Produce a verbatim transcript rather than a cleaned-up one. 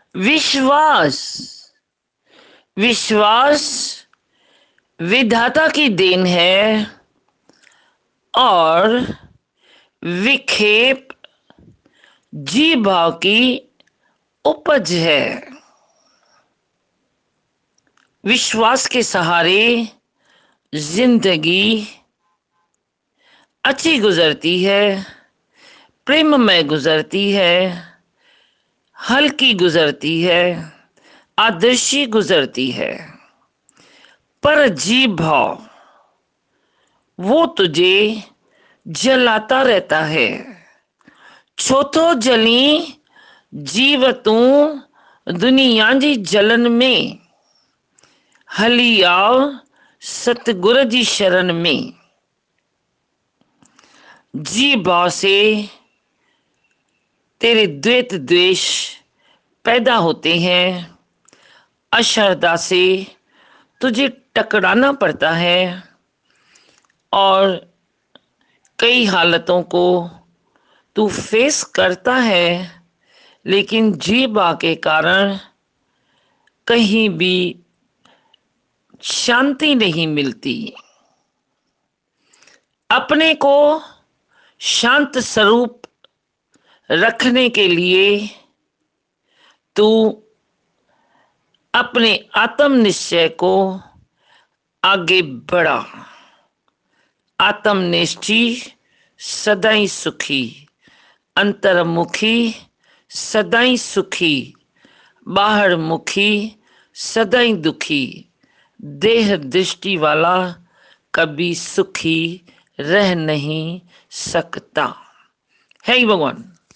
विश्वास विश्वास विधाता की देन है और विक्षेप जीव भाव की उपज है। विश्वास के सहारे जिंदगी अच्छी गुजरती है, प्रेममय गुजरती है, हल्की गुजरती है, आदर्शी गुजरती है। पर जीव भाव वो तुझे जलाता रहता है। छोथो जली जीव तू दुनिया जी जलन में, हली आओ सतगुर जी शरण में। जीव भाव से तेरे द्वैत द्वेष पैदा होते हैं। अश्रद्धा से तुझे टकराना पड़ता है और कई हालतों को तू फेस करता है, लेकिन जीवा के कारण कहीं भी शांति नहीं मिलती। अपने को शांत स्वरूप रखने के लिए तू अपने आत्म निश्चय को आगे बढ़ा। आत्मनिष्ठी सदाई सुखी, अंतर्मुखी सदाई सुखी, बाहर मुखी सदाई दुखी, देह दृष्टि वाला कभी सुखी रह नहीं सकता। है भगवान।